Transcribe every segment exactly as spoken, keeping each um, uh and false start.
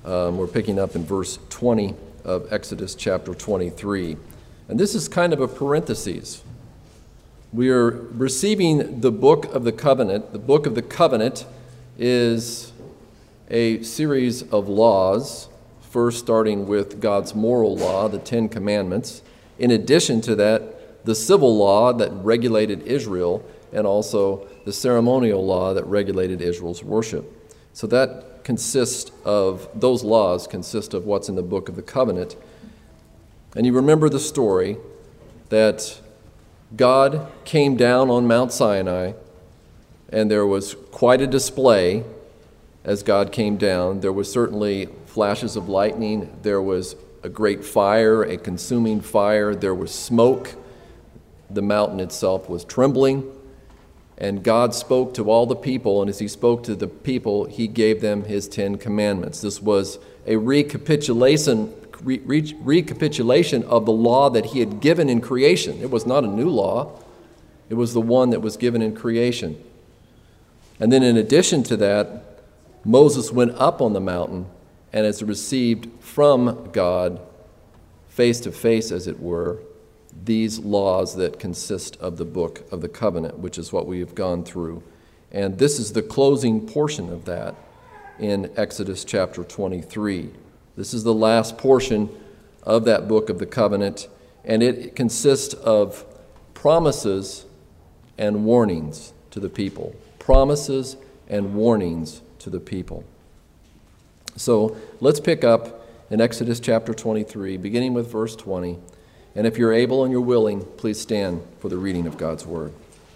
Um, we're picking up in verse twenty of Exodus chapter twenty-three. And this is kind of a parenthesis. We are receiving the book of the covenant. The book of the covenant is a series of laws, first starting with God's moral law, the Ten Commandments. In addition to that, the civil law that regulated Israel, and also the ceremonial law that regulated Israel's worship. So that consists of, those laws consist of what's in the book of the covenant. And you remember the story that God came down on Mount Sinai, and there was quite a display as God came down. There was certainly flashes of lightning. There was a great fire, a consuming fire. There was smoke. The mountain itself was trembling. And God spoke to all the people, and as he spoke to the people, he gave them his Ten Commandments. This was a recapitulation Re- re- recapitulation of the law that he had given in creation. It was not a new law. It was the one that was given in creation. And then in addition to that, Moses went up on the mountain and has received from God, face to face as it were, these laws that consist of the book of the covenant, which is what we have gone through. And this is the closing portion of that in Exodus chapter twenty-three. This is the last portion of that book of the covenant, and it consists of promises and warnings to the people. Promises and warnings to the people. So let's pick up in Exodus chapter twenty-three, beginning with verse twenty. And if you're able and you're willing, please stand for the reading of God's word.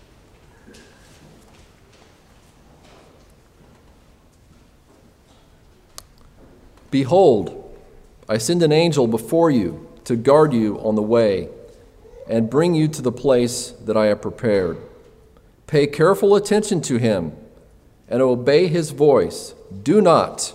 Behold, I send an angel before you to guard you on the way and bring you to the place that I have prepared. Pay careful attention to him and obey his voice. Do not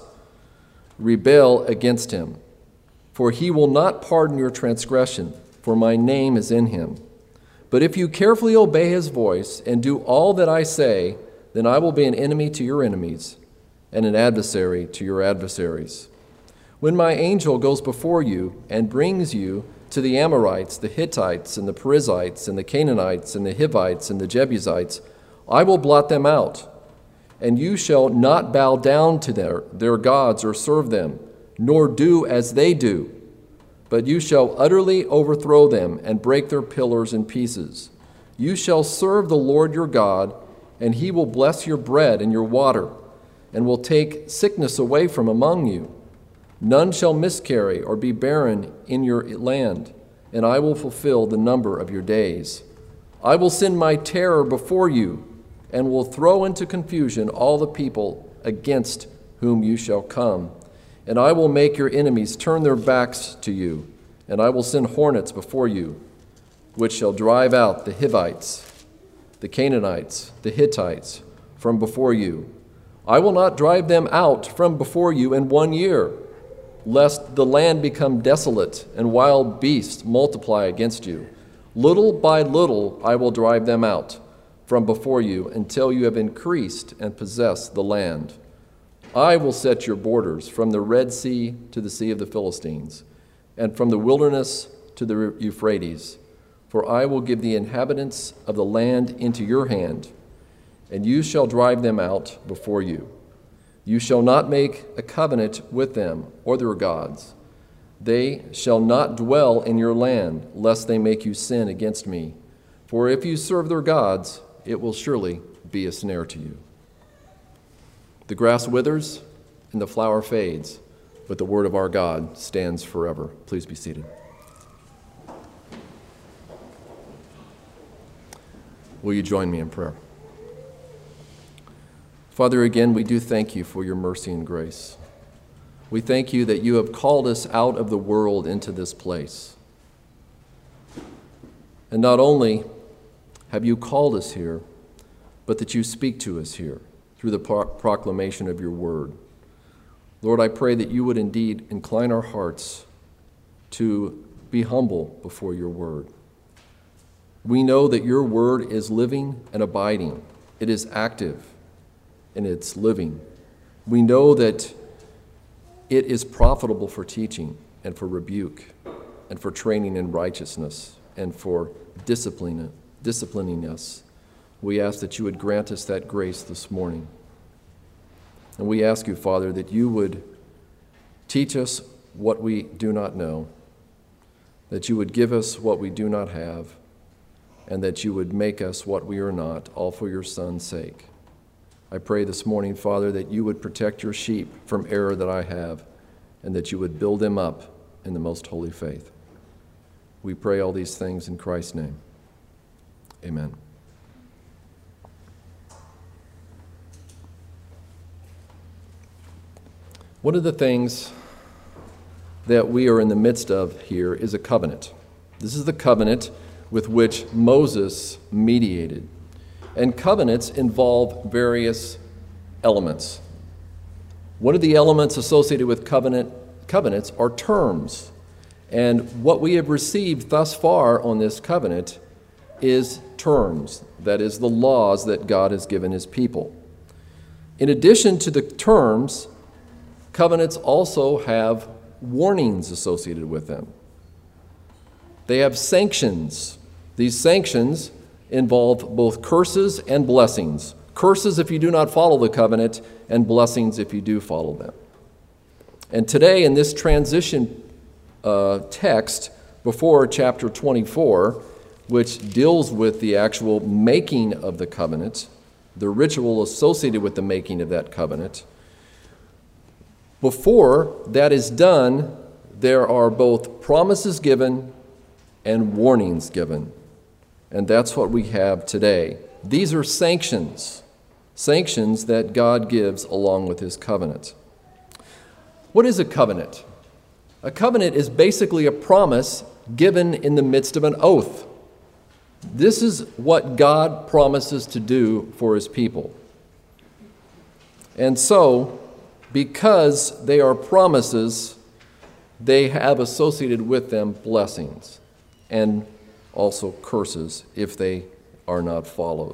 rebel against him, for he will not pardon your transgression, for my name is in him. But if you carefully obey his voice and do all that I say, then I will be an enemy to your enemies and an adversary to your adversaries. When my angel goes before you and brings you to the Amorites, the Hittites, and the Perizzites, and the Canaanites, and the Hivites, and the Jebusites, I will blot them out, and you shall not bow down to their, their gods or serve them, nor do as they do, but you shall utterly overthrow them and break their pillars in pieces. You shall serve the Lord your God, and he will bless your bread and your water, and will take sickness away from among you. None shall miscarry or be barren in your land, and I will fulfill the number of your days. I will send my terror before you, and will throw into confusion all the people against whom you shall come. And I will make your enemies turn their backs to you, and I will send hornets before you, which shall drive out the Hivites, the Canaanites, the Hittites from before you. I will not drive them out from before you in one year, lest the land become desolate and wild beasts multiply against you. Little by little I will drive them out from before you until you have increased and possessed the land. I will set your borders from the Red Sea to the Sea of the Philistines, and from the wilderness to the Euphrates. For I will give the inhabitants of the land into your hand, and you shall drive them out before you. You shall not make a covenant with them or their gods. They shall not dwell in your land, lest they make you sin against me. For if you serve their gods, it will surely be a snare to you. The grass withers and the flower fades, but the word of our God stands forever. Please be seated. Will you join me in prayer? Father, again, we do thank you for your mercy and grace. We thank you that you have called us out of the world into this place. And not only have you called us here, but that you speak to us here through the pro- proclamation of your word. Lord, I pray that you would indeed incline our hearts to be humble before your word. We know that your word is living and abiding. It is active and it's living. We know that It is profitable for teaching and for rebuke and for training in righteousness and for disciplining, disciplining us. We ask that you would grant us that grace this morning. And we ask you, Father, that you would teach us what we do not know, that you would give us what we do not have, and that you would make us what we are not, all for your Son's sake. I pray this morning, Father, that you would protect your sheep from error that I have, and that you would build them up in the most holy faith. We pray all these things in Christ's name. Amen. One of the things that we are in the midst of here is a covenant. This is the covenant with which Moses mediated. And covenants involve various elements. One of the elements associated with covenant covenants are terms. And what we have received thus far on this covenant is terms, that is, the laws that God has given his people. In addition to the terms, covenants also have warnings associated with them. They have sanctions. These sanctions involve both curses and blessings. Curses if you do not follow the covenant, and blessings if you do follow them. And today, in this transition uh, text before chapter twenty-four, which deals with the actual making of the covenant, the ritual associated with the making of that covenant, before that is done, there are both promises given and warnings given. And that's what we have today. These are sanctions, sanctions that God gives along with his covenant. What is a covenant? A covenant is basically a promise given in the midst of an oath. This is what God promises to do for his people. And so, because they are promises, they have associated with them blessings and also curses if they are not followed.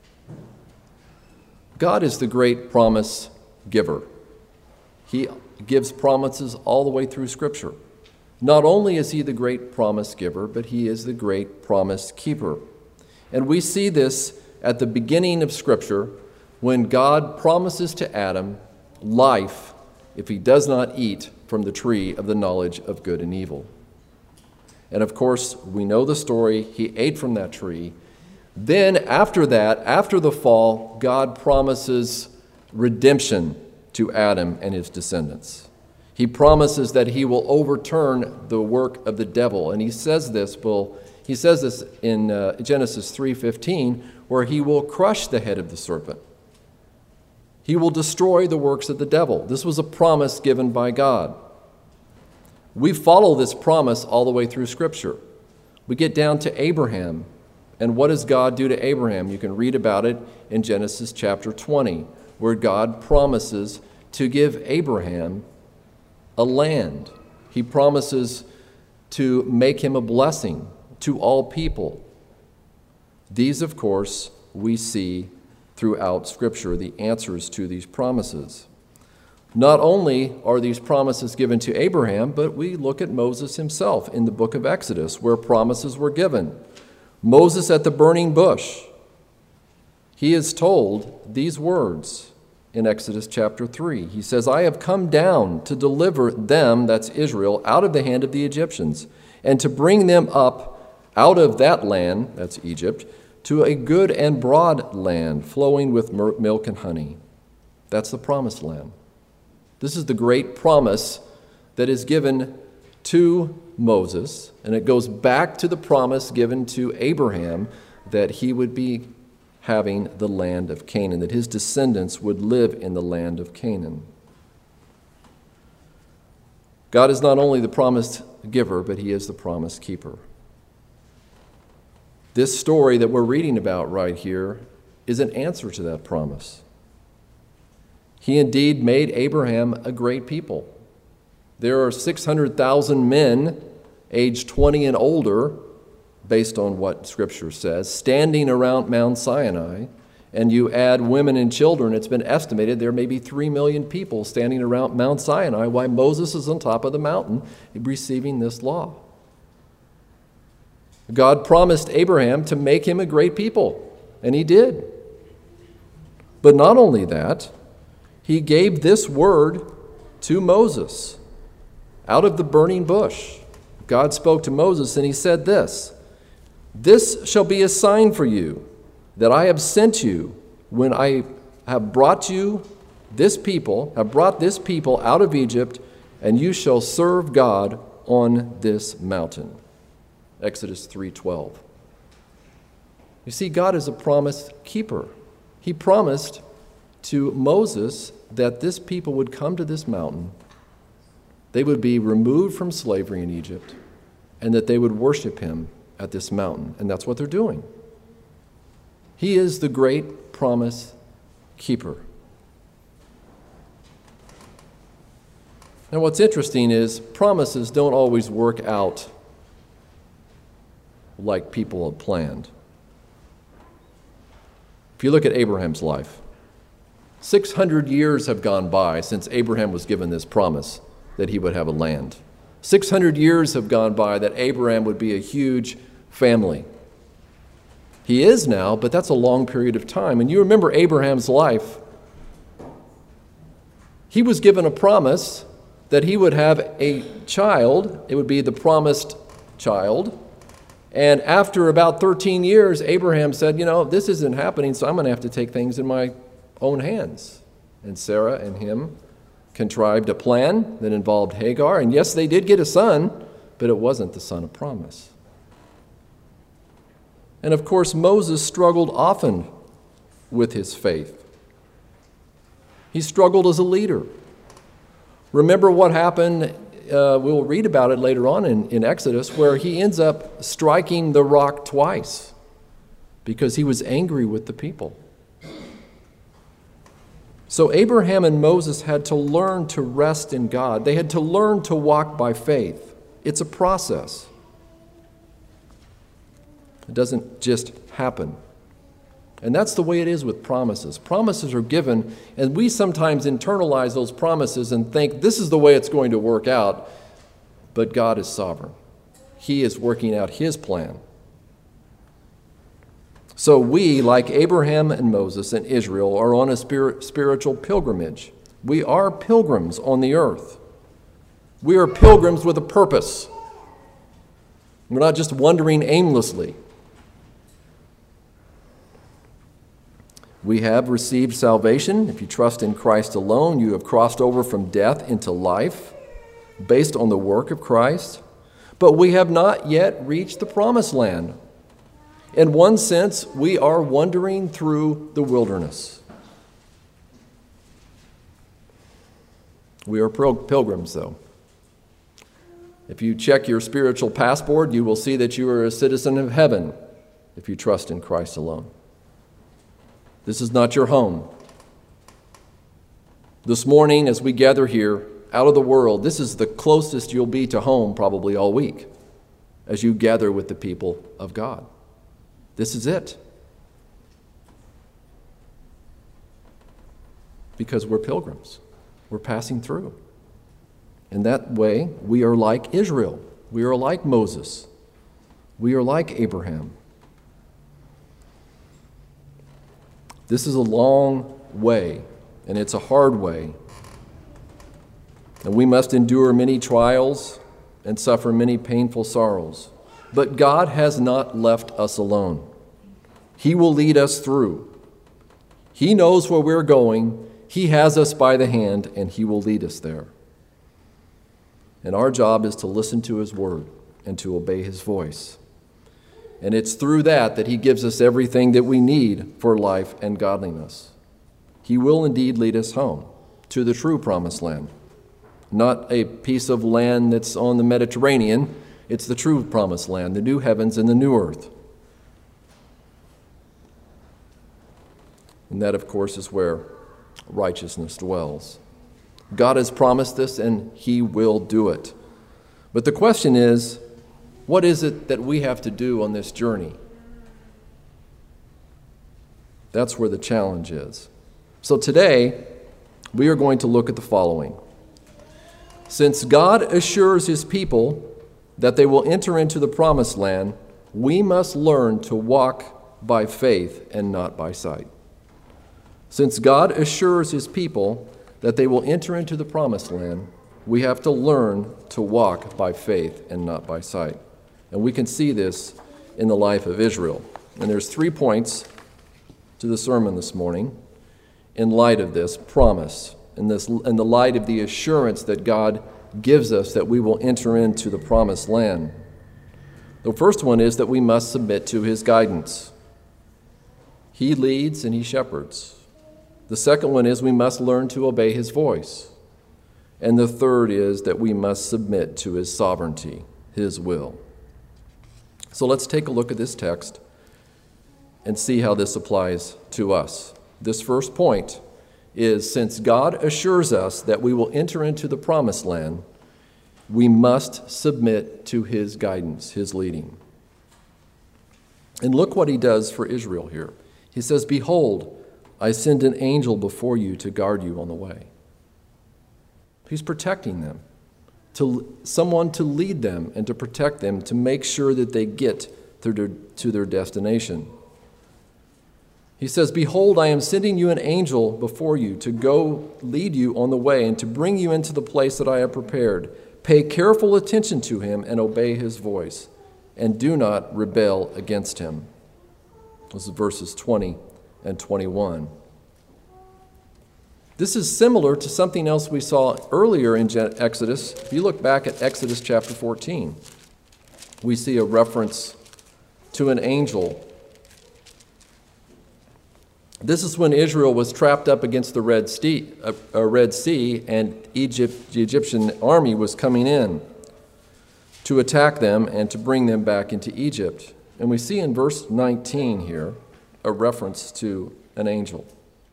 God is the great promise giver. He gives promises all the way through Scripture. Not only is he the great promise giver, but he is the great promise keeper. And we see this at the beginning of Scripture when God promises to Adam life if he does not eat from the tree of the knowledge of good and evil. And of course, we know the story. He ate from that tree. Then after that, after the fall, God promises redemption to Adam and his descendants. He promises that he will overturn the work of the devil. And he says this, well, he says this in uh, Genesis three fifteen, where he will crush the head of the serpent. He will destroy the works of the devil. This was a promise given by God. We follow this promise all the way through Scripture. We get down to Abraham. And what does God do to Abraham? You can read about it in Genesis chapter twenty, where God promises to give Abraham a land. He promises to make him a blessing to all people. These, of course, we see throughout Scripture, the answers to these promises. Not only are these promises given to Abraham, but we look at Moses himself in the book of Exodus, where promises were given. Moses at the burning bush, he is told these words in Exodus chapter three. He says, I have come down to deliver them, that's Israel, out of the hand of the Egyptians, and to bring them up out of that land, that's Egypt, to a good and broad land flowing with milk and honey. That's the promised land. This is the great promise that is given to Moses, and it goes back to the promise given to Abraham that he would be having the land of Canaan, that his descendants would live in the land of Canaan. God is not only the promise giver, but he is the promise keeper. This story that we're reading about right here is an answer to that promise. He indeed made Abraham a great people. There are six hundred thousand men aged twenty and older, based on what Scripture says, standing around Mount Sinai, and you add women and children, it's been estimated there may be three million people standing around Mount Sinai while Moses is on top of the mountain receiving this law. God promised Abraham to make him a great people, and he did. But not only that, he gave this word to Moses out of the burning bush. God spoke to Moses, and he said this, "This shall be a sign for you, that I have sent you when I have brought you this people, have brought this people out of Egypt, and you shall serve God on this mountain." Exodus three twelve. You see, God is a promise keeper. He promised to Moses that this people would come to this mountain, they would be removed from slavery in Egypt, and that they would worship him at this mountain. And that's what they're doing. He is the great promise keeper. And what's interesting is promises don't always work out like people had planned. If you look at Abraham's life, six hundred years have gone by since Abraham was given this promise that he would have a land. six hundred years have gone by that Abraham would be a huge family. He is now, but that's a long period of time. And you remember Abraham's life. He was given a promise that he would have a child. It would be the promised child. And after about thirteen years, Abraham said, you know, this isn't happening, so I'm going to have to take things in my own hands. And Sarah and him contrived a plan that involved Hagar. And yes, they did get a son, but it wasn't the son of promise. And of course, Moses struggled often with his faith. He struggled as a leader. Remember what happened, uh, we'll read about it later on in, in Exodus, where he ends up striking the rock twice because he was angry with the people. So Abraham and Moses had to learn to rest in God. They had to learn to walk by faith. It's a process. It doesn't just happen. And that's the way it is with promises. Promises are given, and we sometimes internalize those promises and think this is the way it's going to work out, but God is sovereign. He is working out his plan. So we, like Abraham and Moses and Israel, are on a spirit, spiritual pilgrimage. We are pilgrims on the earth. We are pilgrims with a purpose. We're not just wandering aimlessly. We have received salvation. If you trust in Christ alone, you have crossed over from death into life based on the work of Christ. But we have not yet reached the promised land. In one sense, we are wandering through the wilderness. We are pilgrims, though. If you check your spiritual passport, you will see that you are a citizen of heaven if you trust in Christ alone. This is not your home. This morning, as we gather here out of the world, this is the closest you'll be to home probably all week as you gather with the people of God. This is it. Because we're pilgrims. We're passing through. In that way, we are like Israel. We are like Moses. We are like Abraham. This is a long way, and it's a hard way. And we must endure many trials and suffer many painful sorrows. But God has not left us alone. He will lead us through. He knows where we're going. He has us by the hand, and he will lead us there. And our job is to listen to his word and to obey his voice. And it's through that that he gives us everything that we need for life and godliness. He will indeed lead us home to the true promised land. Not a piece of land that's on the Mediterranean. It's the true promised land, the new heavens and the new earth. And that, of course, is where righteousness dwells. God has promised this, and he will do it. But the question is, what is it that we have to do on this journey? That's where the challenge is. So today, we are going to look at the following. Since God assures his people that they will enter into the promised land, we must learn to walk by faith and not by sight. Since God assures his people that they will enter into the promised land, we have to learn to walk by faith and not by sight. And we can see this in the life of Israel. And there's three points to the sermon this morning in light of this promise, in, this, in the light of the assurance that God gives us that we will enter into the promised land. The first one is that we must submit to his guidance. He leads and he shepherds. The second one is we must learn to obey his voice. And the third is that we must submit to his sovereignty, his will. So let's take a look at this text and see how this applies to us. This first point is, since God assures us that we will enter into the promised land, we must submit to his guidance, his leading. And look what he does for Israel here. He says, "Behold, I send an angel before you to guard you on the way." He's protecting them, to someone to lead them and to protect them, to make sure that they get through their, to their destination. He says, "Behold, I am sending you an angel before you to go lead you on the way and to bring you into the place that I have prepared. Pay careful attention to him and obey his voice, and do not rebel against him." This is verses twenty and twenty-one. This is similar to something else we saw earlier in Exodus. If you look back at Exodus chapter fourteen, we see a reference to an angel. This is when Israel was trapped up against the Red Sea, uh, uh, Red Sea and Egypt, the Egyptian army was coming in to attack them and to bring them back into Egypt. And we see in verse nineteen here a reference to an angel.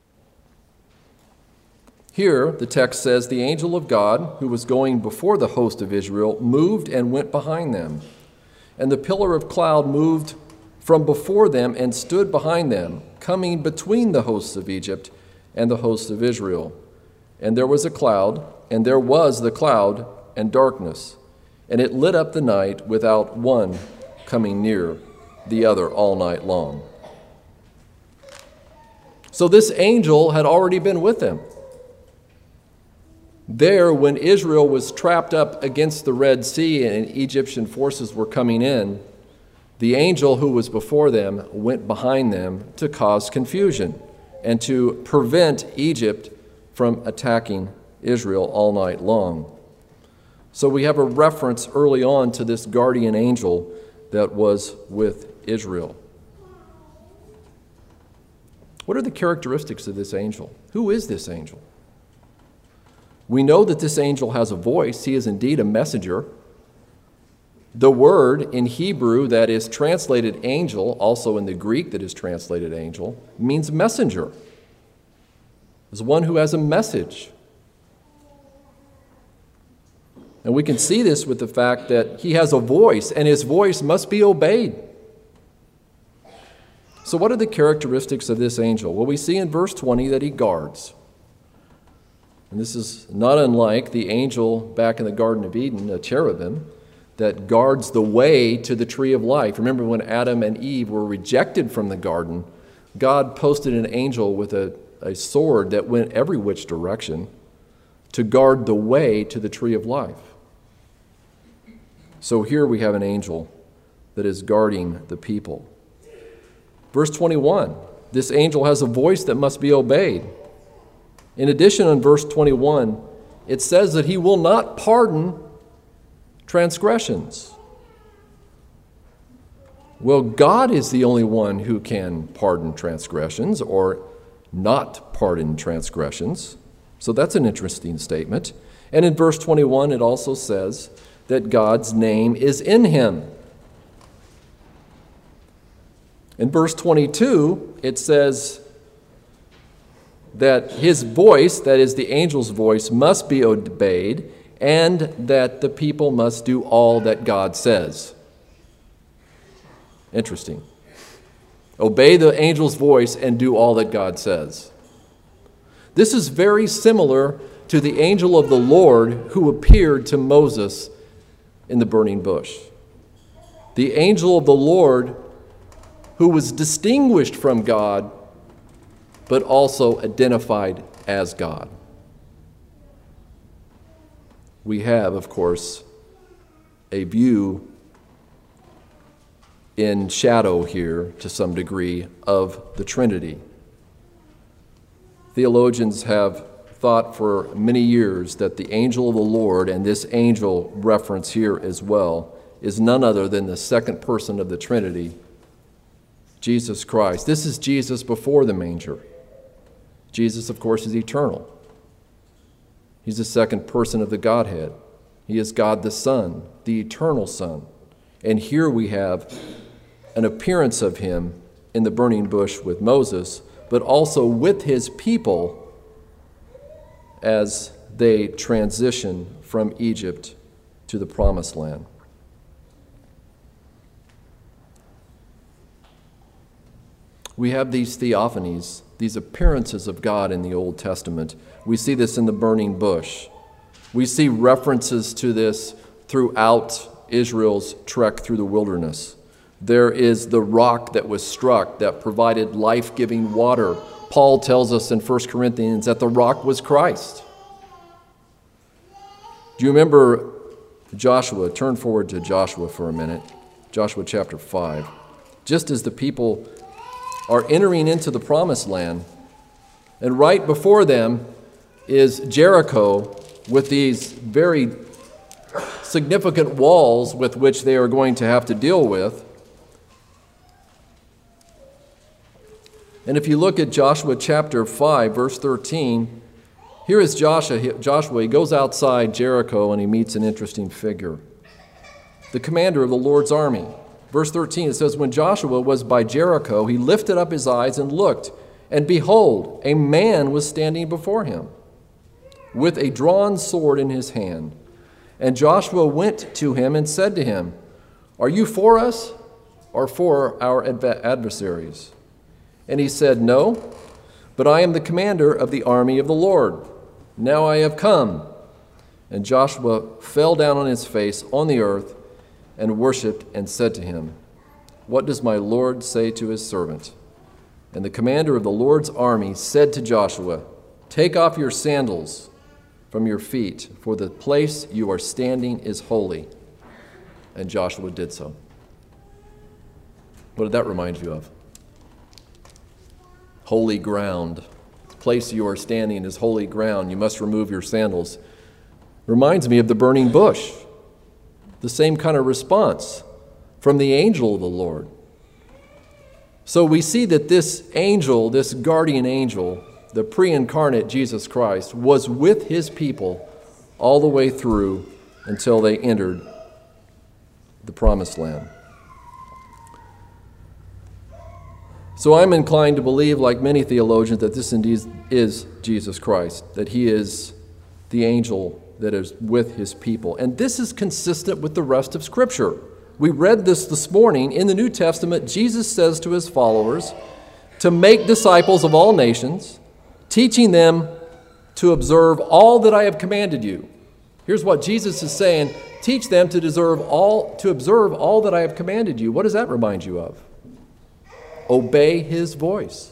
Here, the text says, "The angel of God, who was going before the host of Israel, moved and went behind them. And the pillar of cloud moved from before them and stood behind them, coming between the hosts of Egypt and the hosts of Israel. And there was a cloud, and there was the cloud and darkness, and it lit up the night without one coming near the other all night long." So this angel had already been with them. There, when Israel was trapped up against the Red Sea and Egyptian forces were coming in, the angel who was before them went behind them to cause confusion and to prevent Egypt from attacking Israel all night long. So we have a reference early on to this guardian angel that was with Israel. What are the characteristics of this angel? Who is this angel? We know that this angel has a voice. He is indeed a messenger. The word in Hebrew that is translated angel, also in the Greek that is translated angel, means messenger. It's one who has a message. And we can see this with the fact that he has a voice, and his voice must be obeyed. So what are the characteristics of this angel? Well, we see in verse twenty that he guards. And this is not unlike the angel back in the Garden of Eden, a cherubim, that guards the way to the tree of life. Remember when Adam and Eve were rejected from the garden, God posted an angel with a, a sword that went every which direction to guard the way to the tree of life. So here we have an angel that is guarding the people. Verse twenty-one, this angel has a voice that must be obeyed. In addition, in verse twenty-one, it says that he will not pardon transgressions. Well, God is the only one who can pardon transgressions or not pardon transgressions. So that's an interesting statement. And in verse twenty-one, it also says that God's name is in him. In verse twenty-two, it says that his voice, that is the angel's voice, must be obeyed, and that the people must do all that God says. Interesting. Obey the angel's voice and do all that God says. This is very similar to the angel of the Lord who appeared to Moses in the burning bush. The angel of the Lord who was distinguished from God, but also identified as God. We have, of course, a view in shadow here, to some degree, of the Trinity. Theologians have thought for many years that the angel of the Lord, and this angel reference here as well, is none other than the second person of the Trinity, Jesus Christ. This is Jesus before the manger. Jesus, of course, is eternal. He's the second person of the Godhead. He is God the Son, the eternal Son. And here we have an appearance of him in the burning bush with Moses, but also with his people as they transition from Egypt to the Promised Land. We have these theophanies, these appearances of God in the Old Testament. We see this in the burning bush. We see references to this throughout Israel's trek through the wilderness. There is the rock that was struck that provided life-giving water. Paul tells us in First Corinthians that the rock was Christ. Do you remember Joshua? Turn forward to Joshua for a minute. Joshua chapter five. Just as the people are entering into the Promised Land, and right before them is Jericho with these very significant walls with which they are going to have to deal with. And if you look at Joshua chapter five, verse thirteen, here is Joshua. Joshua, he goes outside Jericho and he meets an interesting figure, the commander of the Lord's army. Verse thirteen, it says, when Joshua was by Jericho, he lifted up his eyes and looked, and behold, a man was standing before him with a drawn sword in his hand. And Joshua went to him and said to him, are you for us or for our adversaries? And he said, no, but I am the commander of the army of the Lord. Now I have come. And Joshua fell down on his face on the earth and worshipped and said to him, what does my Lord say to his servant? And the commander of the Lord's army said to Joshua, take off your sandals from your feet, for the place you are standing is holy. And Joshua did so. What did that remind you of? Holy ground. The place you are standing is holy ground. You must remove your sandals. Reminds me of the burning bush. The same kind of response from the angel of the Lord. So we see that this angel, this guardian angel, the pre-incarnate Jesus Christ, was with his people all the way through until they entered the Promised Land. So I'm inclined to believe, like many theologians, that this indeed is Jesus Christ, that he is the angel that is with his people. And this is consistent with the rest of Scripture. We read this this morning. In the New Testament, Jesus says to his followers to make disciples of all nations, teaching them to observe all that I have commanded you. Here's what Jesus is saying: teach them to deserve all, to observe all that I have commanded you. What does that remind you of? Obey his voice.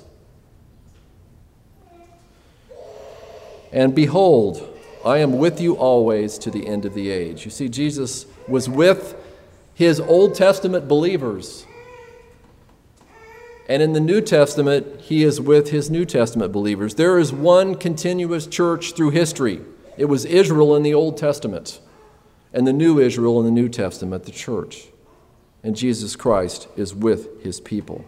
And behold, I am with you always to the end of the age. You see, Jesus was with his Old Testament believers. And in the New Testament, he is with his New Testament believers. There is one continuous church through history. It was Israel in the Old Testament, and the new Israel in the New Testament, the church. And Jesus Christ is with his people.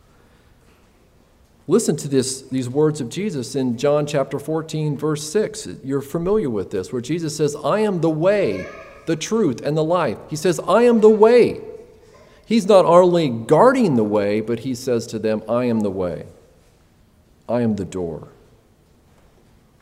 Listen to this, these words of Jesus in John chapter fourteen, verse six. You're familiar with this, where Jesus says, I am the way, the truth, and the life. He says, I am the way. He's not only guarding the way, but he says to them, I am the way. I am the door.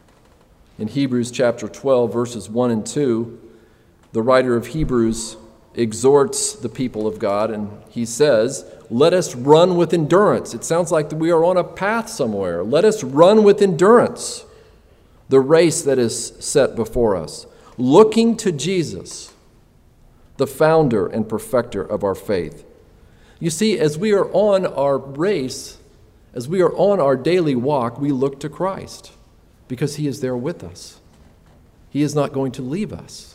In Hebrews chapter twelve, verses one and two, the writer of Hebrews exhorts the people of God, and he says, let us run with endurance. It sounds like we are on a path somewhere. Let us run with endurance the race that is set before us, looking to Jesus, the founder and perfecter of our faith. You see, as we are on our race, as we are on our daily walk, we look to Christ because he is there with us. He is not going to leave us.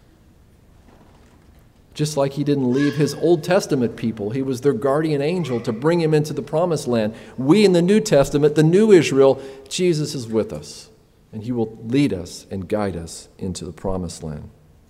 Just like he didn't leave his Old Testament people. He was their guardian angel to bring him into the promised land. We in the New Testament, the new Israel, Jesus is with us. And he will lead us and guide us into the promised land.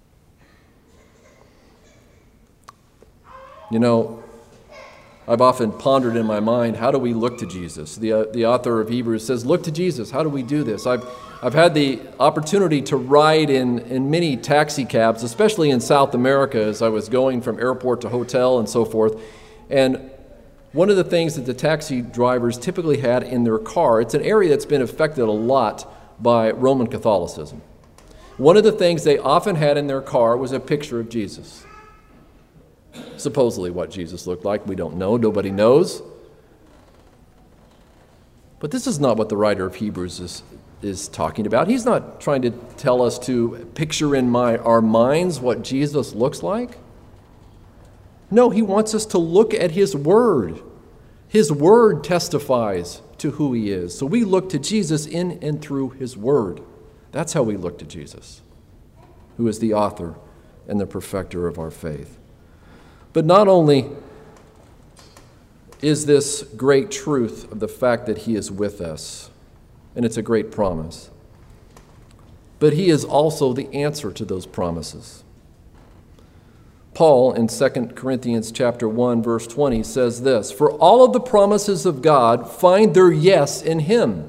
You know, I've often pondered in my mind, how do we look to Jesus? The, uh, the author of Hebrews says, look to Jesus. How do we do this? I've, I've had the opportunity to ride in, in many taxi cabs, especially in South America, as I was going from airport to hotel and so forth. And one of the things that the taxi drivers typically had in their car, it's an area that's been affected a lot by Roman Catholicism. One of the things they often had in their car was a picture of Jesus. Supposedly what Jesus looked like, we don't know. Nobody knows. But this is not what the writer of Hebrews is, is talking about. He's not trying to tell us to picture in my, our minds what Jesus looks like. No, he wants us to look at his word. His word testifies to who he is. So we look to Jesus in and through his word. That's how we look to Jesus, who is the author and the perfecter of our faith. But not only is this great truth of the fact that he is with us, and it's a great promise, but he is also the answer to those promises. Paul in Second Corinthians chapter one, verse twenty says this, "For all of the promises of God find their yes in him."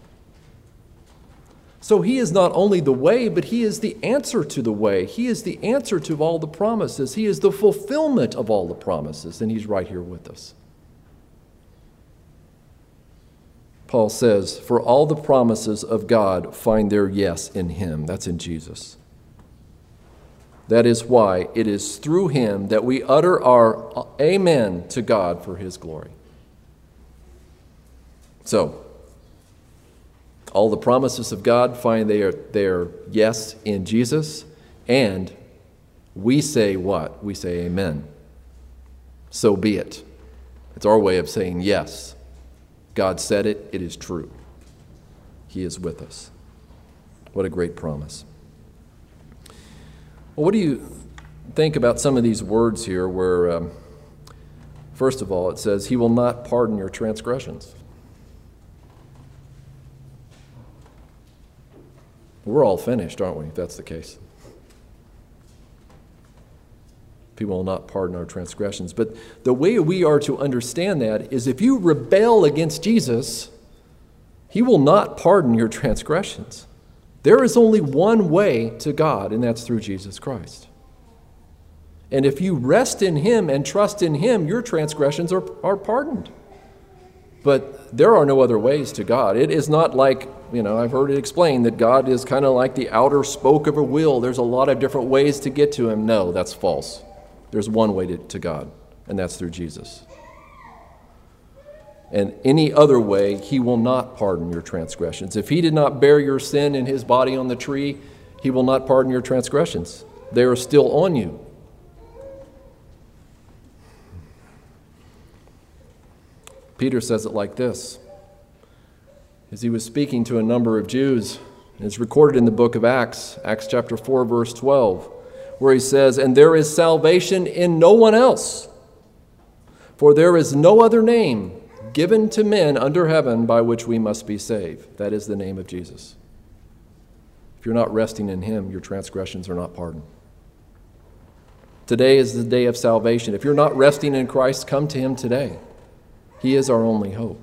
So he is not only the way, but he is the answer to the way. He is the answer to all the promises. He is the fulfillment of all the promises, and he's right here with us. Paul says, "For all the promises of God find their yes in him." That's in Jesus. That is why it is through him that we utter our amen to God for his glory. So, all the promises of God find their, their yes in Jesus, and we say what? We say amen. So be it. It's our way of saying yes. God said it, it is true. He is with us. What a great promise. Well, what do you think about some of these words here where, um, first of all, it says, he will not pardon your transgressions. We're all finished, aren't we, if that's the case? People will not pardon our transgressions. But the way we are to understand that is if you rebel against Jesus, he will not pardon your transgressions. There is only one way to God, and that's through Jesus Christ. And if you rest in him and trust in him, your transgressions are, are pardoned. But there are no other ways to God. It is not like, you know, I've heard it explained that God is kind of like the outer spoke of a wheel. There's a lot of different ways to get to him. No, that's false. There's one way to, to God, and that's through Jesus. And any other way, he will not pardon your transgressions. If he did not bear your sin in his body on the tree, he will not pardon your transgressions. They are still on you. Peter says it like this. As he was speaking to a number of Jews, and it's recorded in the book of Acts, Acts chapter four, verse twelve, where he says, "And there is salvation in no one else, for there is no other name given to men under heaven by which we must be saved." That is the name of Jesus. If you're not resting in him, your transgressions are not pardoned. Today is the day of salvation. If you're not resting in Christ, come to him today. He is our only hope.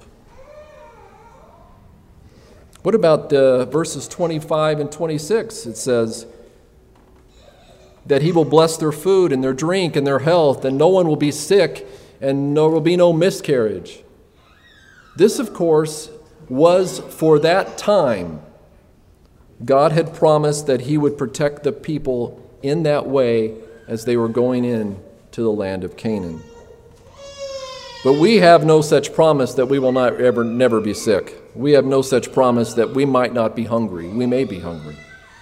What about uh, verses twenty-five and twenty-six? It says that he will bless their food and their drink and their health, and no one will be sick, and there will be no miscarriage. This, of course, was for that time. God had promised that he would protect the people in that way as they were going in to the land of Canaan. But we have no such promise that we will not ever, never be sick. We have no such promise that we might not be hungry. We may be hungry.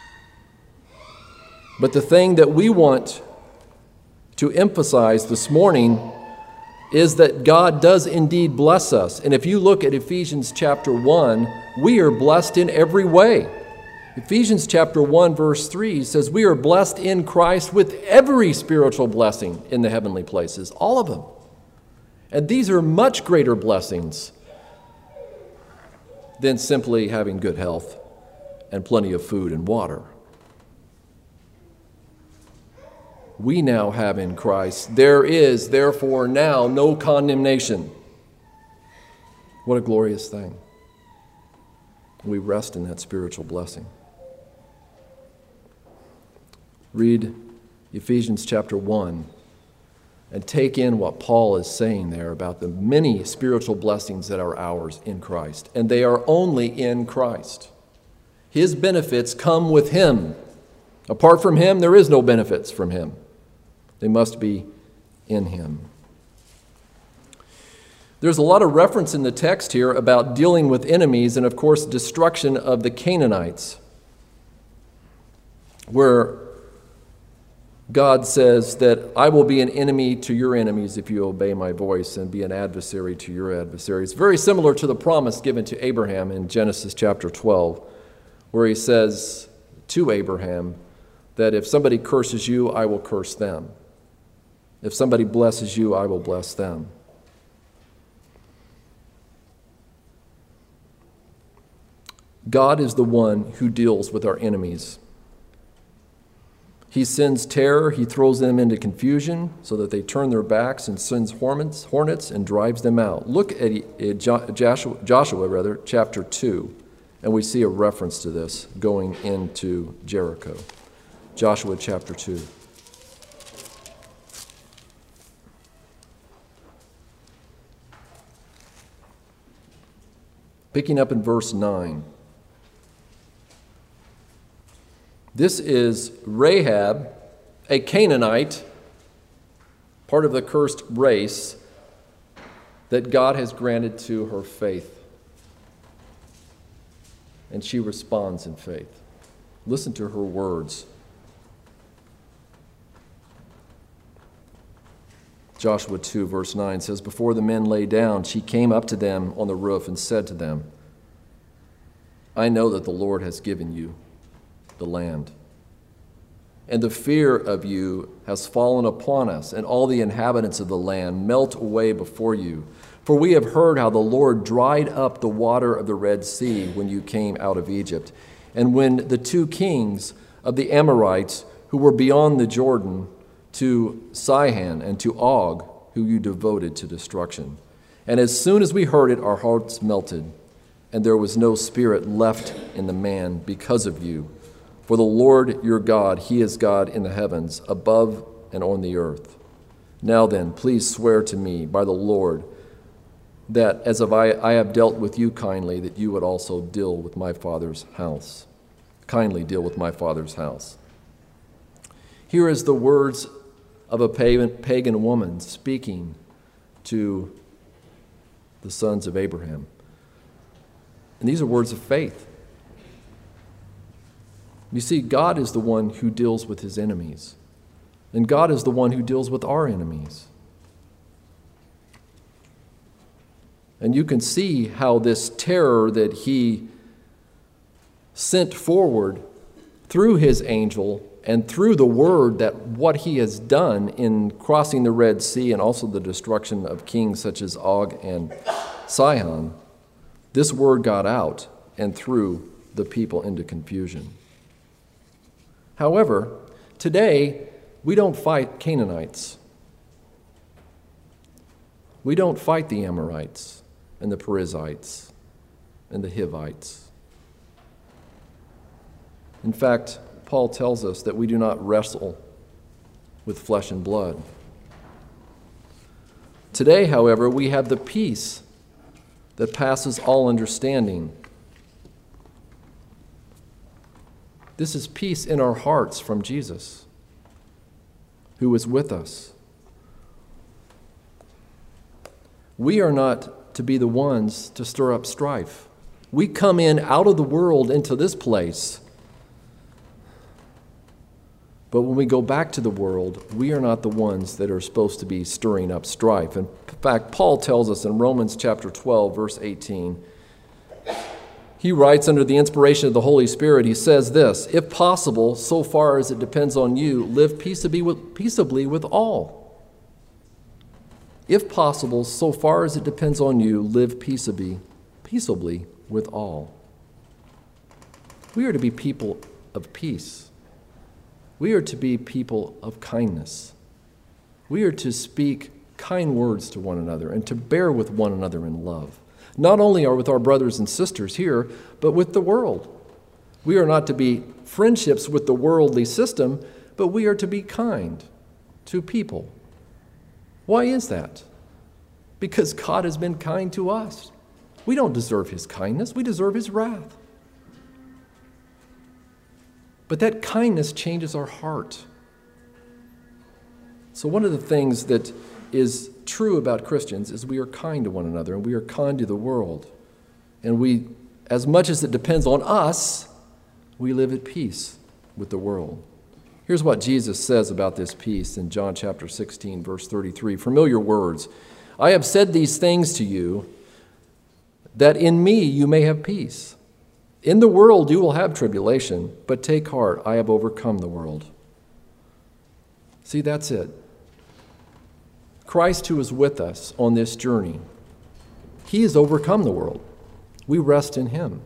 But the thing that we want to emphasize this morning is that God does indeed bless us. And if you look at Ephesians chapter one, we are blessed in every way. Ephesians chapter one, verse three says, we are blessed in Christ with every spiritual blessing in the heavenly places, all of them. And these are much greater blessings than simply having good health and plenty of food and water. We now have in Christ, there is therefore now no condemnation. What a glorious thing. We rest in that spiritual blessing. Read Ephesians chapter one and take in what Paul is saying there about the many spiritual blessings that are ours in Christ. And they are only in Christ. His benefits come with him. Apart from him, there is no benefits from him. They must be in him. There's a lot of reference in the text here about dealing with enemies and, of course, destruction of the Canaanites, where God says that I will be an enemy to your enemies if you obey my voice, and be an adversary to your adversaries. Very similar to the promise given to Abraham in Genesis chapter twelve, where he says to Abraham that if somebody curses you, I will curse them. If somebody blesses you, I will bless them. God is the one who deals with our enemies. He sends terror, he throws them into confusion so that they turn their backs, and sends hornets, hornets and drives them out. Look at Joshua, Joshua rather, chapter two, and we see a reference to this going into Jericho. Joshua chapter two. Picking up in verse nine. This is Rahab, a Canaanite, part of the cursed race that God has granted to her faith. And she responds in faith. Listen to her words. Joshua two, verse nine says, before the men lay down, she came up to them on the roof and said to them, I know that the Lord has given you the land, and the fear of you has fallen upon us, and all the inhabitants of the land melt away before you. For we have heard how the Lord dried up the water of the Red Sea when you came out of Egypt, and when the two kings of the Amorites who were beyond the Jordan, to Sihon and to Og, who you devoted to destruction. And as soon as we heard it, our hearts melted, and there was no spirit left in the man because of you. For the Lord your God, he is God in the heavens, above and on the earth. Now then, please swear to me by the Lord that as if I, I have dealt with you kindly, that you would also deal with my father's house. Kindly deal with my father's house. Here is the words of a pagan, pagan woman speaking to the sons of Abraham. And these are words of faith. You see, God is the one who deals with his enemies, and God is the one who deals with our enemies. And you can see how this terror that he sent forward through his angel and through the word, that what he has done in crossing the Red Sea and also the destruction of kings such as Og and Sihon, this word got out and threw the people into confusion. However, today we don't fight Canaanites. We don't fight the Amorites and the Perizzites and the Hivites. In fact, Paul tells us that we do not wrestle with flesh and blood. Today, however, we have the peace that passes all understanding. This is peace in our hearts from Jesus. who is with us. We are not to be the ones to stir up strife. We come in out of the world into this place. But when we go back to the world, we are not the ones that are supposed to be stirring up strife. In fact, Paul tells us in Romans chapter twelve, verse eighteen, he writes under the inspiration of the Holy Spirit, he says this, "If possible, so far as it depends on you, live peaceably with, peaceably with all." If possible, so far as it depends on you, live peaceably, peaceably with all. We are to be people of peace. We are to be people of kindness. We are to speak kind words to one another and to bear with one another in love. Not only are with our brothers and sisters here, but with the world. We are not to be friendships with the worldly system, but we are to be kind to people. Why is that? Because God has been kind to us. We don't deserve his kindness, we deserve his wrath. But that kindness changes our heart. So one of the things that is true about Christians is we are kind to one another and we are kind to the world. And we, as much as it depends on us, we live at peace with the world. Here's what Jesus says about this peace in John chapter sixteen, verse thirty-three. Familiar words. "I have said these things to you, that in me you may have peace. In the world you will have tribulation, but take heart, I have overcome the world." See, that's it. Christ, who is with us on this journey, he has overcome the world. We rest in him.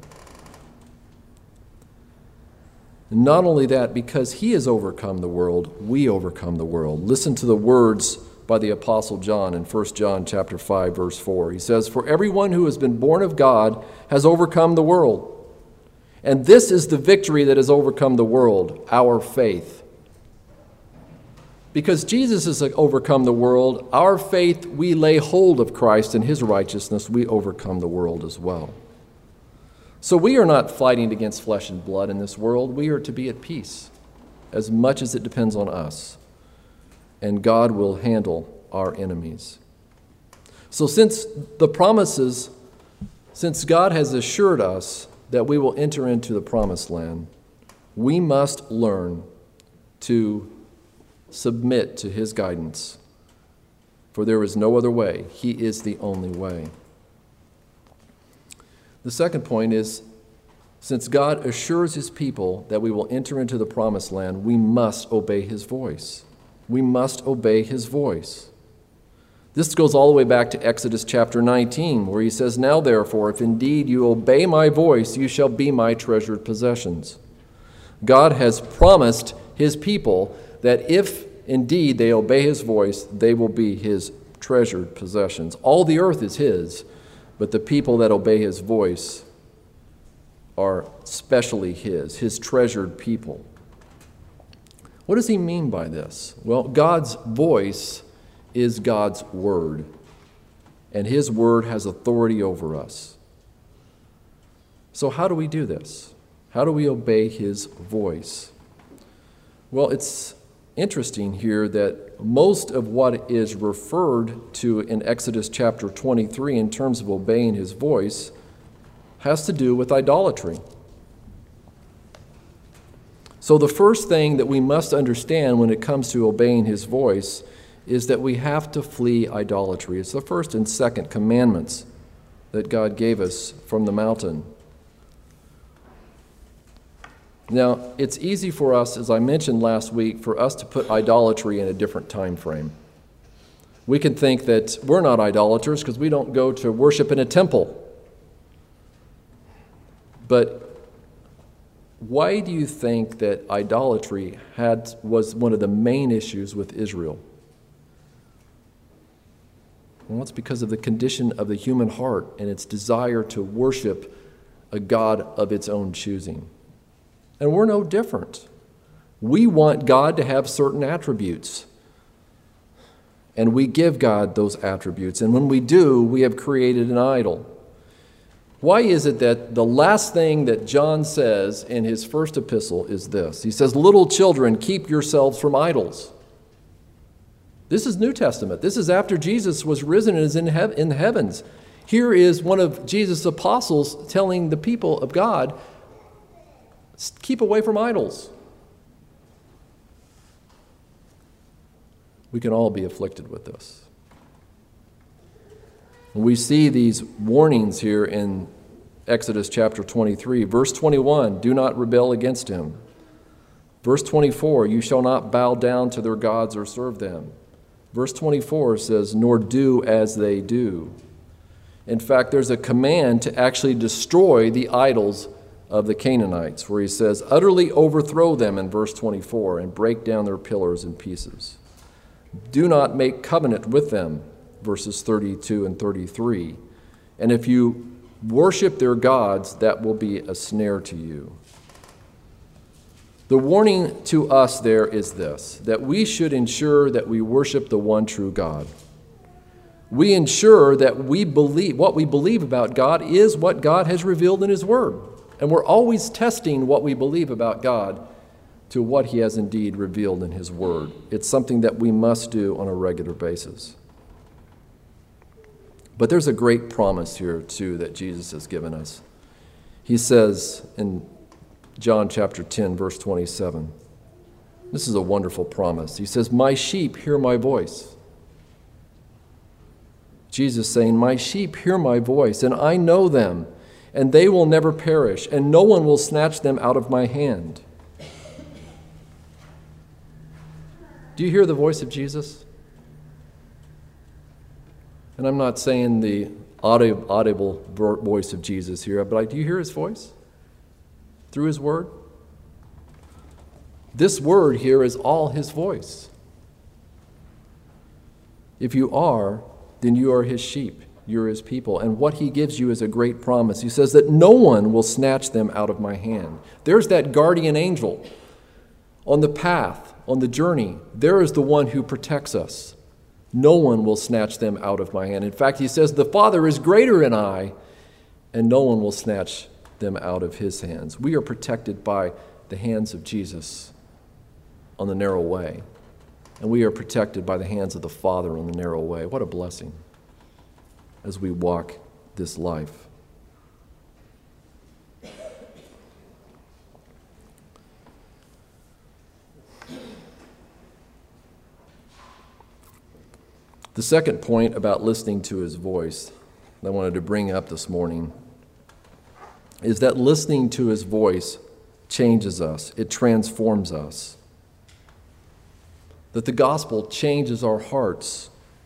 And not only that, because he has overcome the world, we overcome the world. Listen to the words by the Apostle John in First John chapter five, verse four. He says, "For everyone who has been born of God has overcome the world. And this is the victory that has overcome the world, our faith." Because Jesus has overcome the world, our faith, we lay hold of Christ and his righteousness, we overcome the world as well. So we are not fighting against flesh and blood in this world. We are to be at peace as much as it depends on us. And God will handle our enemies. So since the promises, since God has assured us that we will enter into the promised land, we must learn to submit to his guidance. For there is no other way. He is the only way. The second point is, since God assures his people that we will enter into the promised land, we must obey his voice. We must obey his voice. This goes all the way back to Exodus chapter nineteen, where he says, "Now therefore, if indeed you obey my voice, you shall be my treasured possessions." God has promised his people that if indeed they obey his voice, they will be his treasured possessions. All the earth is his, but the people that obey his voice are specially his, his treasured people. What does he mean by this? Well, God's voice is God's word, and his word has authority over us. So how do we do this? How do we obey his voice? Well, it's interesting here that most of what is referred to in Exodus chapter twenty-three in terms of obeying his voice has to do with idolatry. So the first thing that we must understand when it comes to obeying his voice is that we have to flee idolatry. It's the first and second commandments that God gave us from the mountain. Now, it's easy for us, as I mentioned last week, for us to put idolatry in a different time frame. We can think that we're not idolaters because we don't go to worship in a temple. But why do you think that idolatry had was one of the main issues with Israel? Well, it's because of the condition of the human heart and its desire to worship a God of its own choosing. And we're no different. We want God to have certain attributes. And we give God those attributes. And when we do, we have created an idol. Why is it that the last thing that John says in his first epistle is this? He says, "Little children, keep yourselves from idols." This is New Testament. This is after Jesus was risen and is in, hev- in the heavens. Here is one of Jesus' apostles telling the people of God, keep away from idols. We can all be afflicted with this. We see these warnings here in Exodus chapter twenty-three. Verse twenty-one, do not rebel against him. Verse twenty-four, you shall not bow down to their gods or serve them. Verse twenty-four says, nor do as they do. In fact, there's a command to actually destroy the idols of the Canaanites, where he says, utterly overthrow them in verse twenty-four and break down their pillars in pieces. Do not make covenant with them, verses thirty-two and thirty-three. And if you worship their gods, that will be a snare to you. The warning to us there is this, that we should ensure that we worship the one true God. We ensure that we believe what we believe about God is what God has revealed in his word. And we're always testing what we believe about God to what he has indeed revealed in his word. It's something that we must do on a regular basis. But there's a great promise here, too, that Jesus has given us. He says in John chapter ten, verse twenty-seven, this is a wonderful promise. He says, my sheep hear my voice. Jesus saying, my sheep hear my voice, and I know them, and they will never perish, and no one will snatch them out of my hand. Do you hear the voice of Jesus? And I'm not saying the audible voice of Jesus here, but do you hear his voice through his word? This word here is all his voice. If you are, then you are his sheep. You're his people. And what he gives you is a great promise. He says that no one will snatch them out of my hand. There's that guardian angel on the path, on the journey. There is the one who protects us. No one will snatch them out of my hand. In fact, he says, the Father is greater than I, and no one will snatch them out of his hands. We are protected by the hands of Jesus on the narrow way. And we are protected by the hands of the Father on the narrow way. What a blessing as we walk this life. The second point about listening to his voice that I wanted to bring up this morning is that listening to his voice changes us. It transforms us. That the gospel changes our hearts.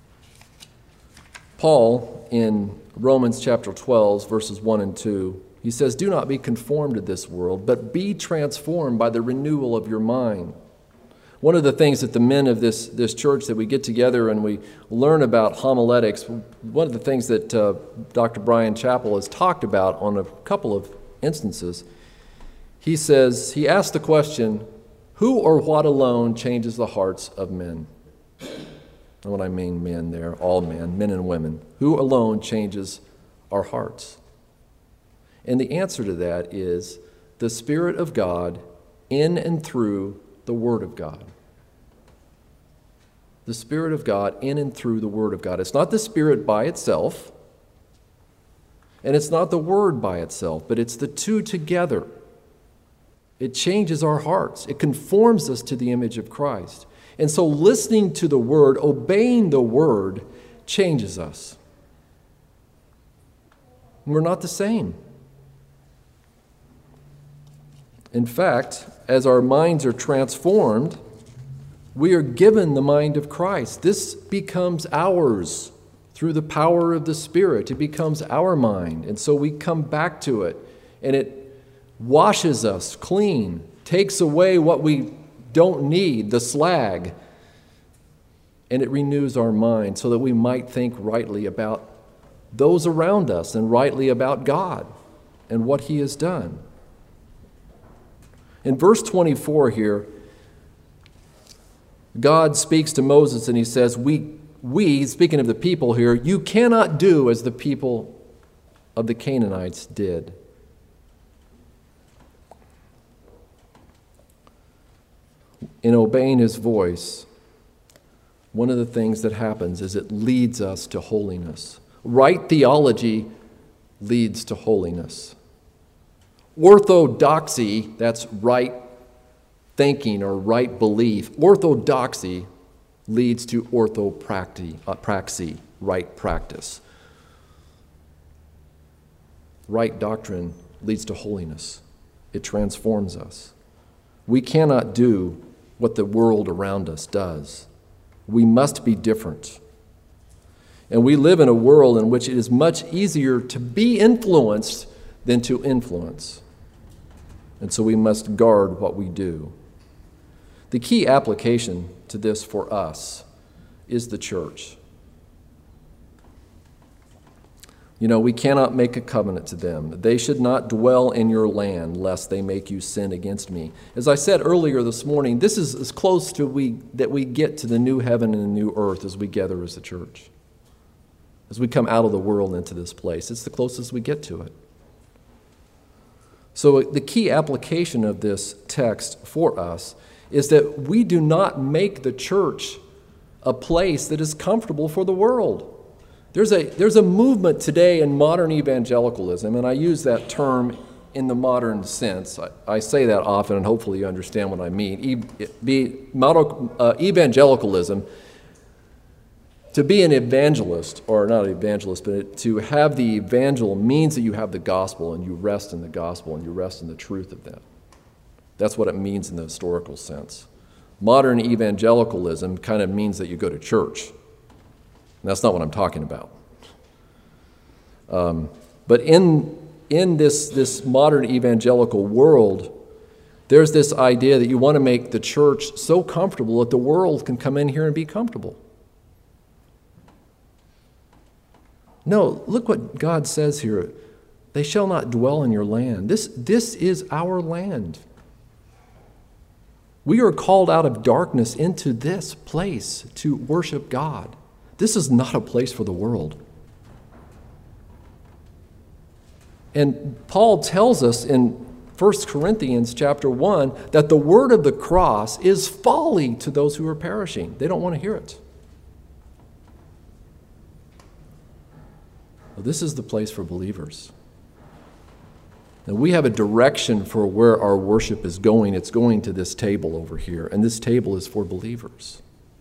Paul, in Romans chapter twelve, verses one and two, he says, do not be conformed to this world, but be transformed by the renewal of your mind. One of the things that the men of this, this church that we get together and we learn about homiletics, one of the things that uh, Doctor Brian Chappell has talked about on a couple of instances, he says, he asked the question, who or what alone changes the hearts of men? And when I mean men there, all men, men and women. Who alone changes our hearts? And the answer to that is the Spirit of God in and through the Word of God. The Spirit of God in and through the Word of God. It's not the Spirit by itself, and it's not the Word by itself, but it's the two together. It changes our hearts. It conforms us to the image of Christ. And so listening to the Word, obeying the Word, changes us. We're not the same. In fact, as our minds are transformed, we are given the mind of Christ. This becomes ours through the power of the Spirit. It becomes our mind. And so we come back to it, and it washes us clean, takes away what we don't need, the slag, and it renews our mind so that we might think rightly about those around us and rightly about God and what He has done. In verse twenty-four here, God speaks to Moses and he says, we, we, speaking of the people here, you cannot do as the people of the Canaanites did. In obeying his voice, one of the things that happens is it leads us to holiness. Right theology leads to holiness. Orthodoxy, that's right thinking or right belief, orthodoxy leads to orthopraxy, uh, praxy, right practice. Right doctrine leads to holiness. It transforms us. We cannot do what the world around us does. We must be different. And we live in a world in which it is much easier to be influenced than to influence. And so we must guard what we do. The key application to this for us is the church. You know, we cannot make a covenant to them. They should not dwell in your land, lest they make you sin against me. As I said earlier this morning, this is as close to we that we get to the new heaven and the new earth as we gather as a church. As we come out of the world into this place, it's the closest we get to it. So the key application of this text for us is that we do not make the church a place that is comfortable for the world. There's a, there's a movement today in modern evangelicalism, and I use that term in the modern sense. I, I say that often, and hopefully you understand what I mean. E, be, model, uh, evangelicalism, to be an evangelist, or not an evangelist, but to have the evangel means that you have the gospel, and you rest in the gospel, and you rest in the truth of that. That's what it means in the historical sense. Modern evangelicalism kind of means that you go to church. And that's not what I'm talking about. Um, but in, in this, this modern evangelical world, there's this idea that you want to make the church so comfortable that the world can come in here and be comfortable. No, look what God says here. They shall not dwell in your land. This, this is our land. We are called out of darkness into this place to worship God. This is not a place for the world. And Paul tells us in First Corinthians chapter one that the word of the cross is folly to those who are perishing. They don't want to hear it. Well, this is the place for believers. And we have a direction for where our worship is going. It's going to this table over here, and this table is for believers.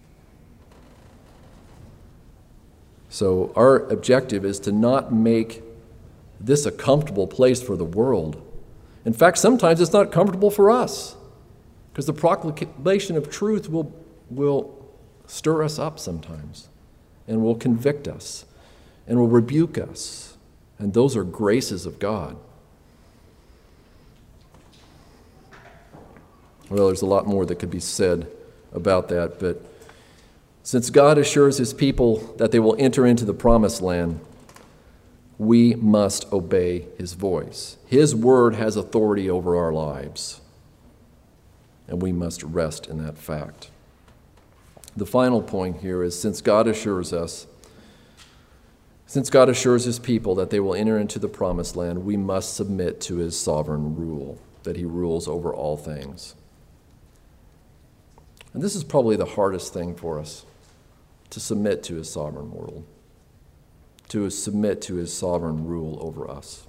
So our objective is to not make this a comfortable place for the world. In fact, sometimes it's not comfortable for us, because the proclamation of truth will, will stir us up sometimes, and will convict us, and will rebuke us. And those are graces of God. Well, there's a lot more that could be said about that, but since God assures his people that they will enter into the promised land, we must obey his voice. His word has authority over our lives, and we must rest in that fact. The final point here is, since God assures us, since God assures his people that they will enter into the promised land, we must submit to his sovereign rule, that he rules over all things. And this is probably the hardest thing for us, to submit to his sovereign rule, to submit to his sovereign rule over us.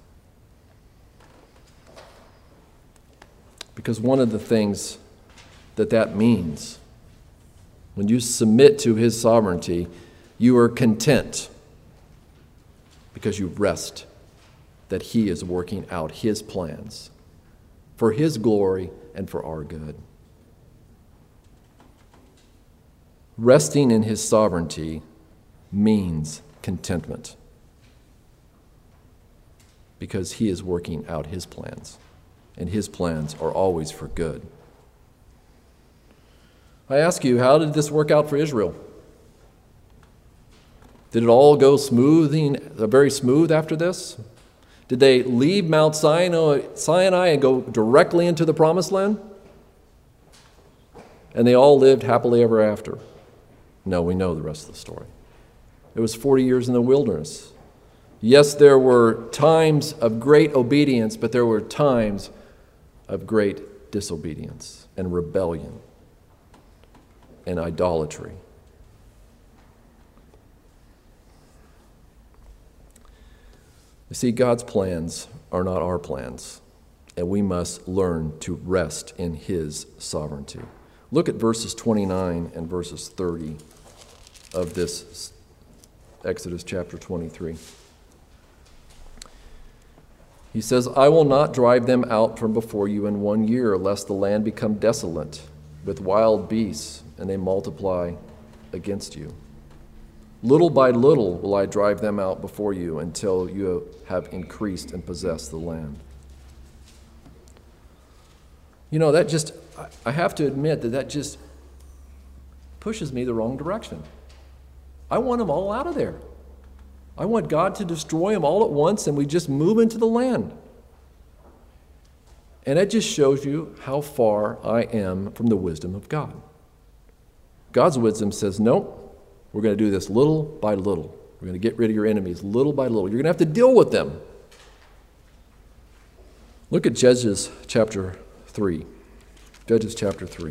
Because one of the things that that means, when you submit to his sovereignty, you are content because you rest that he is working out his plans for his glory and for our good. Resting in his sovereignty means contentment because he is working out his plans, and his plans are always for good. I ask you, how did this work out for Israel? Did it all go smoothing, very smooth after this? Did they leave Mount Sinai, Sinai and go directly into the promised land? And they all lived happily ever after? No, we know the rest of the story. It was forty years in the wilderness. Yes, there were times of great obedience, but there were times of great disobedience and rebellion and idolatry. see, God's plans are not our plans, and we must learn to rest in his sovereignty. Look at verses twenty-nine and verses thirty of this Exodus chapter twenty-three. He says, I will not drive them out from before you in one year, lest the land become desolate with wild beasts, and they multiply against you. Little by little will I drive them out before you until you have increased and possessed the land. You know, that just, I have to admit that that just pushes me the wrong direction. I want them all out of there. I want God to destroy them all at once and we just move into the land. And that just shows you how far I am from the wisdom of God. God's wisdom says, nope, we're going to do this little by little. We're going to get rid of your enemies little by little. You're going to have to deal with them. Look at Judges chapter three. Judges chapter three.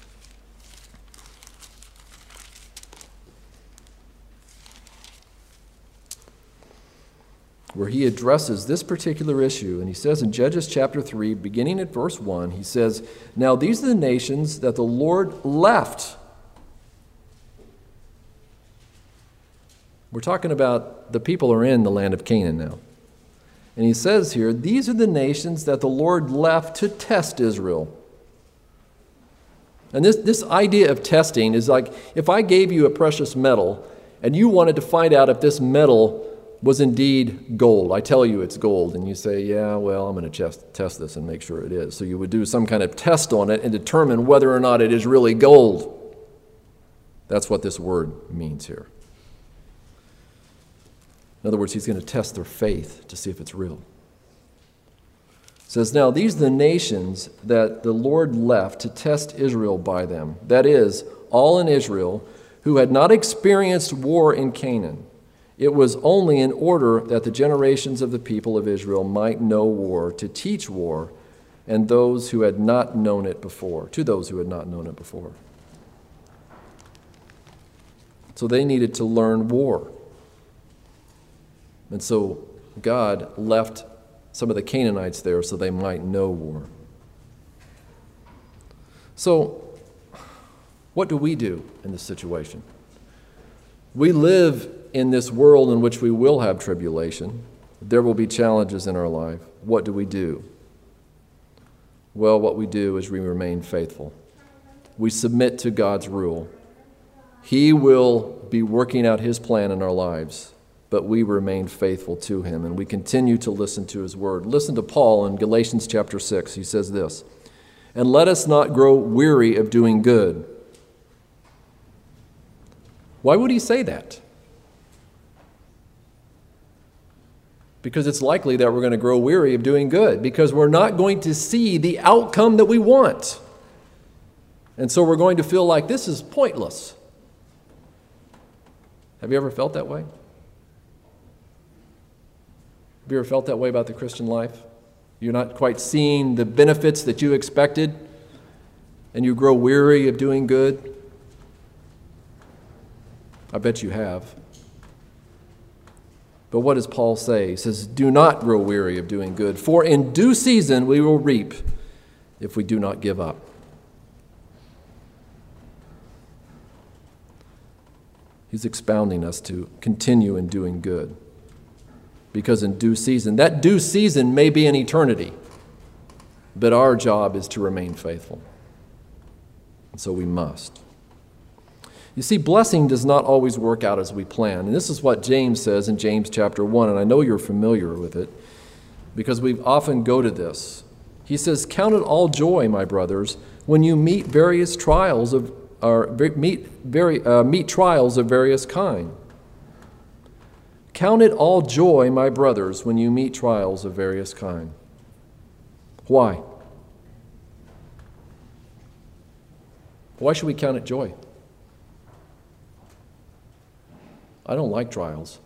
Where he addresses this particular issue. And he says in Judges chapter three, beginning at verse one, he says, now these are the nations that the Lord left. We're talking about the people who are in the land of Canaan now. And he says here, these are the nations that the Lord left to test Israel. And this, this idea of testing is like if I gave you a precious metal and you wanted to find out if this metal was indeed gold. I tell you it's gold, and you say, yeah, well, I'm going to test, test this and make sure it is. So you would do some kind of test on it and determine whether or not it is really gold. That's what this word means here. In other words, he's going to test their faith to see if it's real. It says, now these are the nations that the Lord left to test Israel by them. That is, all in Israel who had not experienced war in Canaan. It was only in order that the generations of the people of Israel might know war, to teach war, and those who had not known it before, to those who had not known it before. So they needed to learn war. And so God left some of the Canaanites there so they might know war. So what do we do in this situation? We live in this world in which we will have tribulation. There will be challenges in our life. What do we do? Well, what we do is we remain faithful. We submit to God's rule. He will be working out his plan in our lives, but we remain faithful to him, and we continue to listen to his word. Listen to Paul in Galatians chapter six. He says this, and let us not grow weary of doing good. Why would he say that? Because it's likely that we're going to grow weary of doing good, because we're not going to see the outcome that we want. And so we're going to feel like this is pointless. Have you ever felt that way? Have you ever felt that way about the Christian life? You're not quite seeing the benefits that you expected, and you grow weary of doing good? I bet you have. But what does Paul say? He says, do not grow weary of doing good, for in due season we will reap if we do not give up. He's expounding us to continue in doing good. Because in due season, that due season may be an eternity, but our job is to remain faithful. And so we must. You see, blessing does not always work out as we plan. And this is what James says in James chapter one, and I know you're familiar with it because we often go to this. He says, count it all joy, my brothers, when you meet various trials of or meet very uh, meet trials of various kind. Count it all joy, my brothers, when you meet trials of various kind. Why? Why should we count it joy? I don't like trials.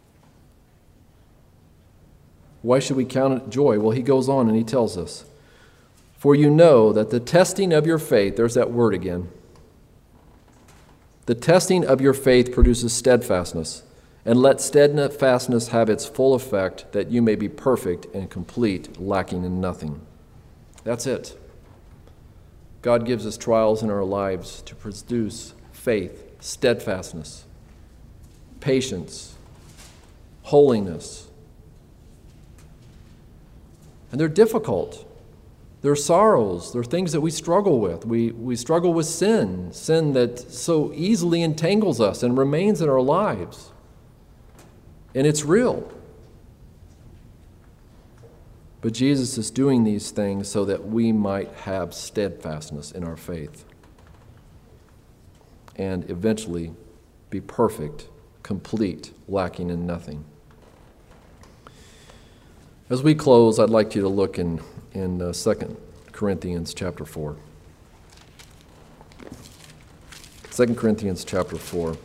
Why should we count it joy? Well, he goes on and he tells us, for you know that the testing of your faith, there's that word again, the testing of your faith produces steadfastness, And let steadfastness have its full effect, that you may be perfect and complete, lacking in nothing. That's it. God gives us trials in our lives to produce faith, steadfastness, patience, holiness. And they're difficult. They're sorrows. They're things that we struggle with. We, we struggle with sin, sin that so easily entangles us and remains in our lives. And it's real. But Jesus is doing these things so that we might have steadfastness in our faith and eventually be perfect, complete, lacking in nothing. As we close, I'd like you to look in, in uh, Second Corinthians chapter four. Second Corinthians chapter four.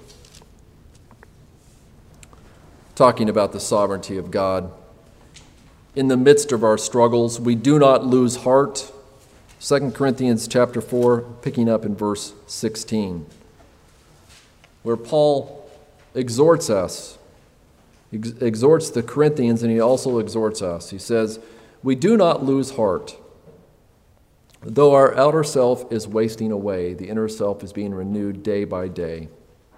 Talking about the sovereignty of God. In the midst of our struggles, we do not lose heart. Second Corinthians chapter four, picking up in verse sixteen, where Paul exhorts us, ex- exhorts the Corinthians, and he also exhorts us. He says, "We do not lose heart. Though our outer self is wasting away, the inner self is being renewed day by day.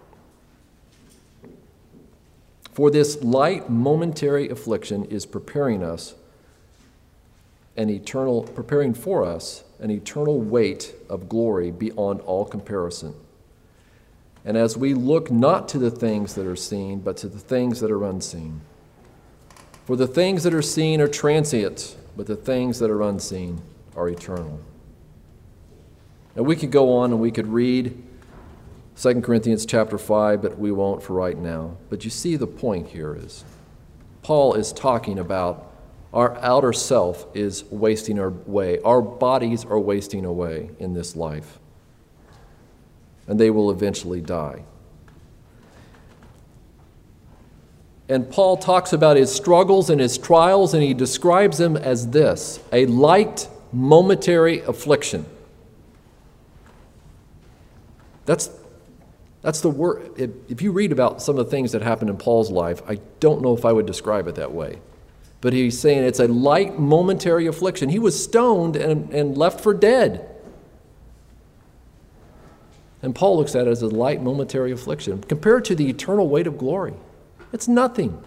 For this light momentary affliction is preparing us an eternal, preparing for us an eternal weight of glory beyond all comparison. And as we look not to the things that are seen, but to the things that are unseen. For the things that are seen are transient, but the things that are unseen are eternal." And we could go on and we could read Second Corinthians chapter five, but we won't for right now. But you see the point here is Paul is talking about our outer self is wasting away. Our bodies are wasting away in this life. And they will eventually die. And Paul talks about his struggles and his trials, and he describes them as this: a light momentary affliction. That's That's the word. If, if you read about some of the things that happened in Paul's life, I don't know if I would describe it that way. But he's saying it's a light momentary affliction. He was stoned and, and left for dead. And Paul looks at it as a light momentary affliction. Compared to the eternal weight of glory, it's nothing.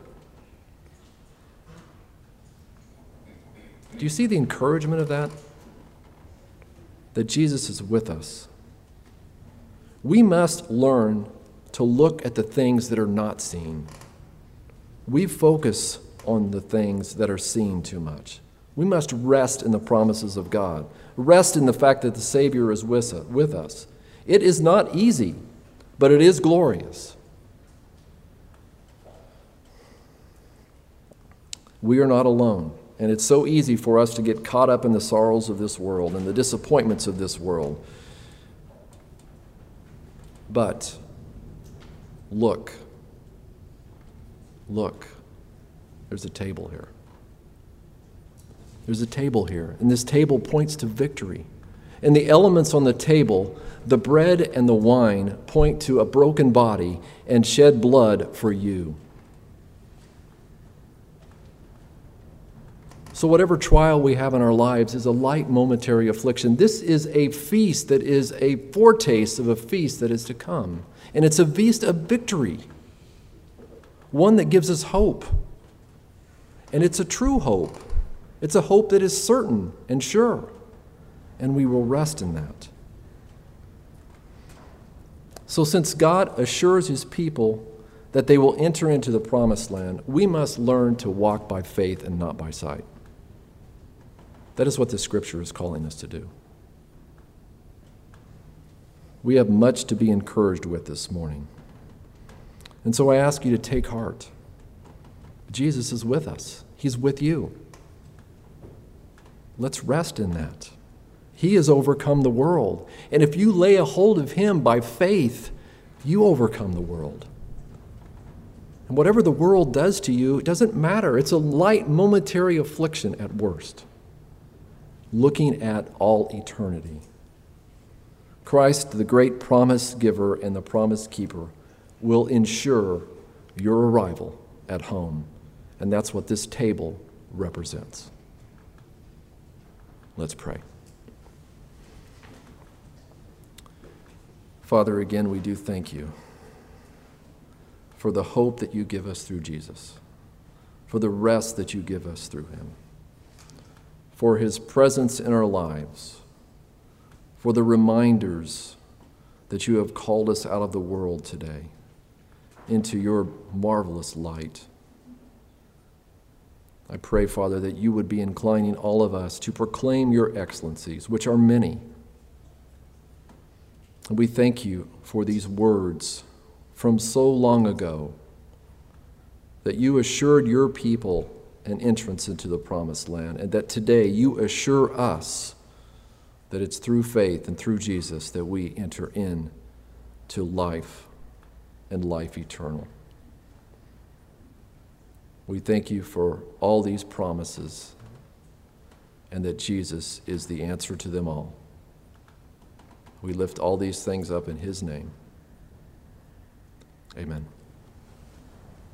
Do you see the encouragement of that? That Jesus is with us. We must learn to look at the things that are not seen. We focus on the things that are seen too much. We must rest in the promises of God. Rest in the fact that the Savior is with us. It is not easy, but it is glorious. We are not alone, and it's so easy for us to get caught up in the sorrows of this world and the disappointments of this world. But look, look, there's a table here. There's a table here, and this table points to victory. And the elements on the table, the bread and the wine, point to a broken body and shed blood for you. So whatever trial we have in our lives is a light momentary affliction. This is a feast that is a foretaste of a feast that is to come. And it's a feast of victory, one that gives us hope. And it's a true hope. It's a hope that is certain and sure, and we will rest in that. So since God assures his people that they will enter into the promised land, we must learn to walk by faith and not by sight. That is what the Scripture is calling us to do. We have much to be encouraged with this morning. And so I ask you to take heart. Jesus is with us. He's with you. Let's rest in that. He has overcome the world. And if you lay a hold of him by faith, you overcome the world. And whatever the world does to you, it doesn't matter. It's a light momentary affliction at worst, looking at all eternity. Christ, the great promise giver and the promise keeper, will ensure your arrival at home. And that's what this table represents. Let's pray. Father, again, we do thank you for the hope that you give us through Jesus, for the rest that you give us through him, for his presence in our lives, for the reminders that you have called us out of the world today into your marvelous light. I pray, Father, that you would be inclining all of us to proclaim your excellencies, which are many. And we thank you for these words from so long ago, that you assured your people an entrance into the promised land, and that today you assure us that it's through faith and through Jesus that we enter in to life and life eternal. We thank you for all these promises and that Jesus is the answer to them all. We lift all these things up in his name. Amen.